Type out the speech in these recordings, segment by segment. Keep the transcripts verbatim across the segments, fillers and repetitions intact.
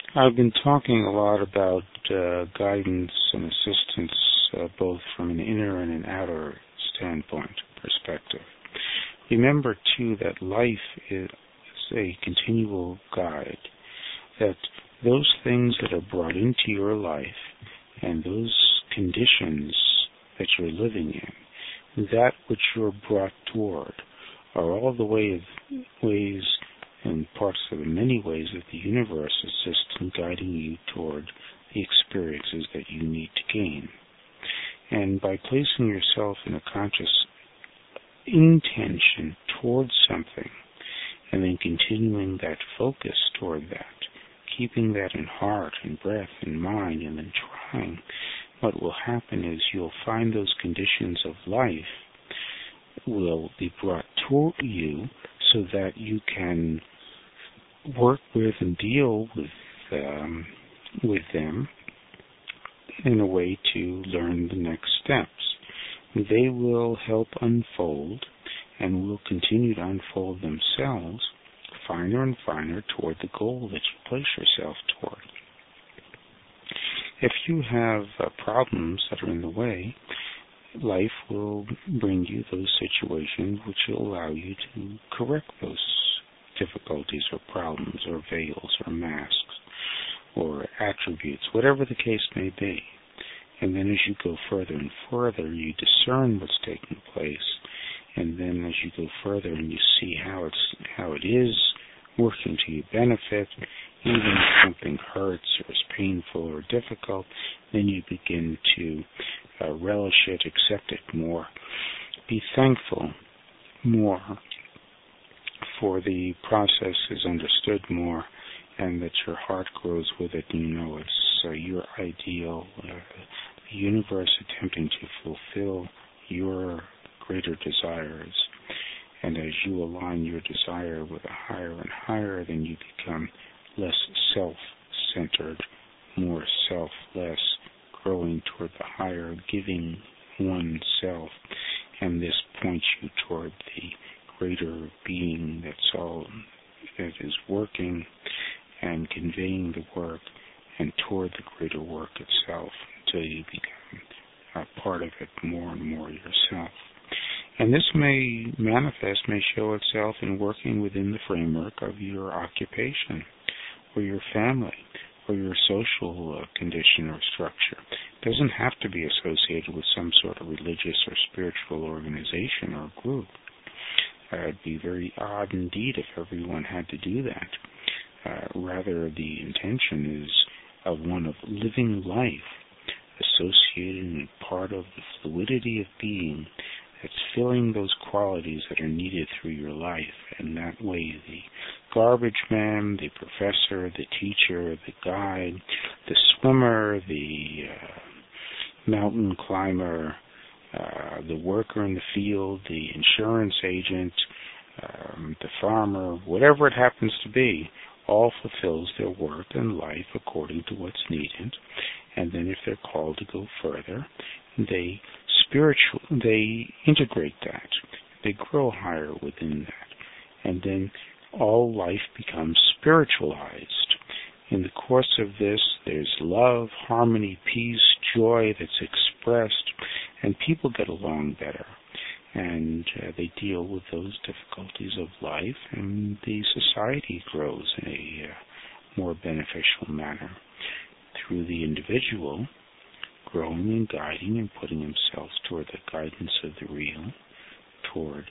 I've been talking a lot about uh, guidance and assistance, uh, both from an inner and an outer standpoint, perspective. Remember, too, that life is a continual guide, that those things that are brought into your life and those conditions that you're living in, that which you're brought toward, are all the way of ways and parts of the many ways that the universe assists in guiding you toward the experiences that you need to gain. And by placing yourself in a conscious intention towards something, and then continuing that focus toward that, keeping that in heart and breath and mind, and then trying, what will happen is you'll find those conditions of life will be brought toward you so that you can work with and deal with um, with them in a way to learn the next steps. They will help unfold and will continue to unfold themselves finer and finer toward the goal that you place yourself toward. If you have uh, problems that are in the way, life will bring you those situations which will allow you to correct those difficulties or problems or veils or masks or attributes, whatever the case may be. And then as you go further and further, you discern what's taking place. And then as you go further and you see how it's how it is working to your benefit, even if something hurts or is painful or difficult, then you begin to uh, relish it, accept it more, be thankful more for the process is understood more, and that your heart grows with it, and you know it's uh, your ideal, uh, the universe attempting to fulfill your greater desires. And as you align your desire with a higher and higher, then you become less self-centered, more selfless, growing toward the higher, giving oneself. And this points you toward the greater being that's all that is working and conveying the work, and toward the greater work itself until you become a part of it more and more yourself. And this may manifest, may show itself in working within the framework of your occupation or your family or your social uh, condition or structure. It doesn't have to be associated with some sort of religious or spiritual organization or group. Uh, it'd be very odd indeed if everyone had to do that. Uh, rather, the intention is of one of living life, associated and part of the fluidity of being that's filling those qualities that are needed through your life. And that way, the garbage man, the professor, the teacher, the guide, the swimmer, the uh, mountain climber, uh, the worker in the field, the insurance agent, um, the farmer, whatever it happens to be, all fulfills their work and life according to what's needed. And then if they're called to go further, they spiritual they integrate that. They grow higher within that. And then all life becomes spiritualized. In the course of this, there's love, harmony, peace, joy that's expressed, and people get along better. And uh, they deal with those difficulties of life, and the society grows in a uh, more beneficial manner through the individual growing and guiding and putting himself toward the guidance of the real, toward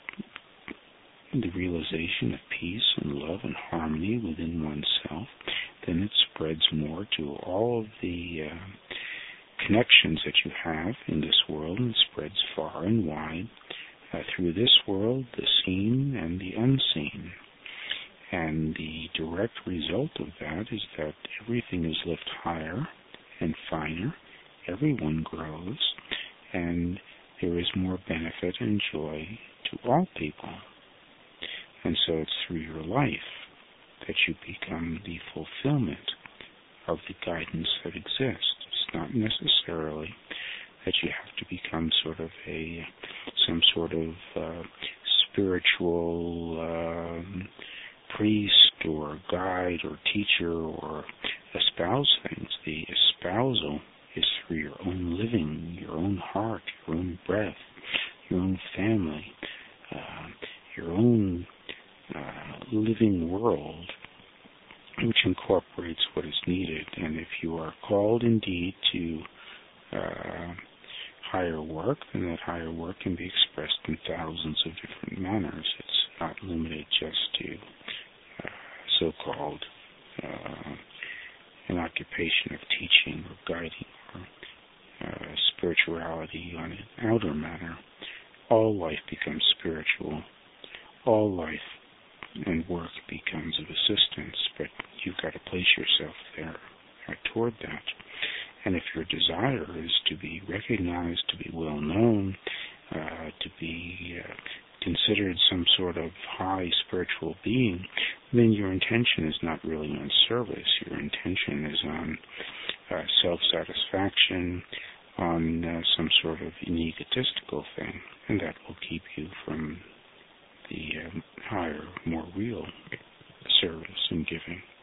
the realization of peace and love and harmony within oneself. Then it spreads more to all of the uh, connections that you have in this world, and spreads far and wide uh, through this world, the seen and the unseen. And the direct result of that is that everything is lifted higher and finer, everyone grows, and there is more benefit and joy to all people. And so it's through your life that you become the fulfillment of the guidance that exists. It's not necessarily that you have to become sort of a some sort of uh, spiritual um, priest or guide or teacher or espouse things. The espousal is through your own living, your own heart, your own breath, your own family, uh, your own uh, living world, which incorporates what is needed. And if you are called indeed to uh, higher work, then that higher work can be expressed in thousands of different manners. It's not limited just to uh, so-called uh, an occupation of teaching or guiding or uh, spirituality on an outer manner. All life becomes spiritual. All life and work becomes of assistance, but you've got to place yourself there uh, toward that. And if your desire is to be recognized, to be well known, uh, to be uh, considered some sort of high spiritual being, then your intention is not really on service. Your intention is on uh, self-satisfaction, on uh, some sort of an egotistical thing, and that will keep you from the um, higher, more real service and giving.